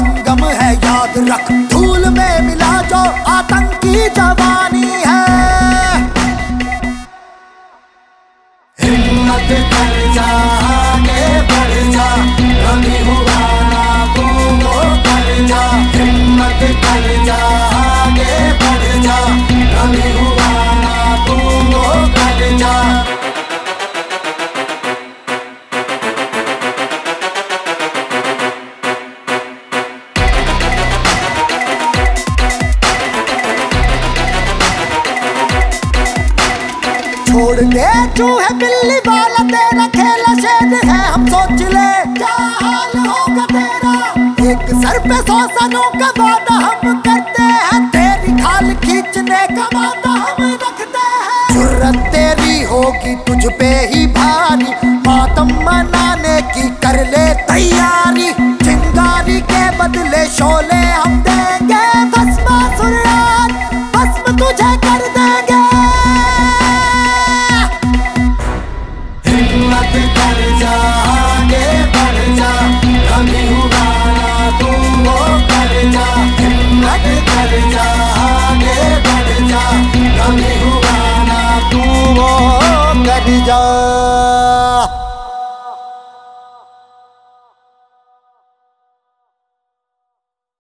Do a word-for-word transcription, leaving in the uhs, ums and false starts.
संगम है याद रख, धूल में मिला जो आतंकी जवानी है। हिम्मत कर जा, आगे बढ़ जा, कभी हुआ ना तू वो कर जा। हिम्मत कर जा, आगे बढ़ जा, कभी हुआ ना तू वो कर जा। छोड़ दे चूहे बिल्ली वाला तेरा खेल शेर है, हम सोच ले क्या हाल होगा तेरा। एक सर पे सौ सनों का वादा हम करते हैं, तेरी खाल खींचने का वादा हम रखते हैं। जुर्रत तेरी होगी तुझ पे ही भारी, मातम मनाने की कर ले तैयारी। चिंगारी के बदले शोले हम देंगे।